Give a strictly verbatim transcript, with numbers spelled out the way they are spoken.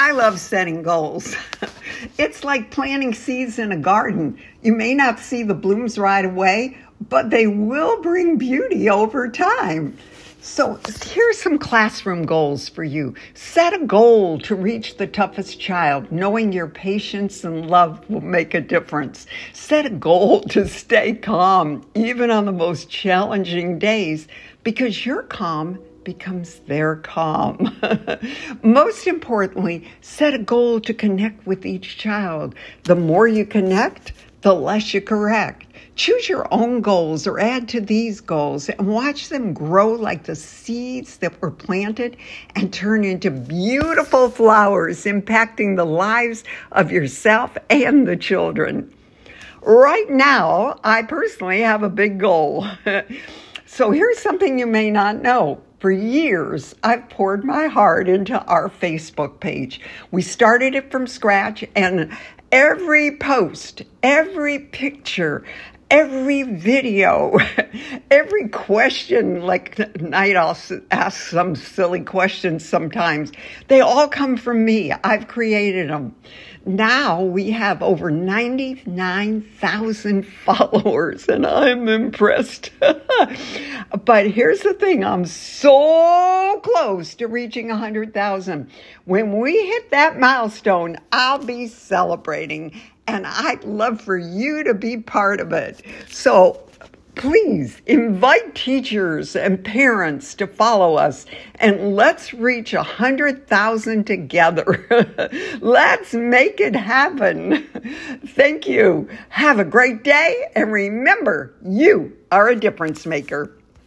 I love setting goals. It's like planting seeds in a garden. You may not see the blooms right away, but they will bring beauty over time. So here's some classroom goals for you. Set a goal to reach the toughest child, knowing your patience and love will make a difference. Set a goal to stay calm, even on the most challenging days, because your calm becomes their calm. Most importantly, set a goal to connect with each child. The more you connect, the less you correct. Choose your own goals or add to these goals and watch them grow like the seeds that were planted and turn into beautiful flowers, impacting the lives of yourself and the children. Right now, I personally have a big goal. So here's something you may not know. For years, I've poured my heart into our Facebook page. We started it from scratch, and every post, every picture, every video, every question, like tonight I'll ask some silly questions sometimes, they all come from me. I've created them. Now we have over ninety-nine thousand followers, and I'm impressed. But here's the thing, I'm so close to reaching one hundred thousand. When we hit that milestone, I'll be celebrating, and I'd love for you to be part of it. So please invite teachers and parents to follow us, and let's reach one hundred thousand together. Let's make it happen. Thank you. Have a great day, and remember, you are a difference maker.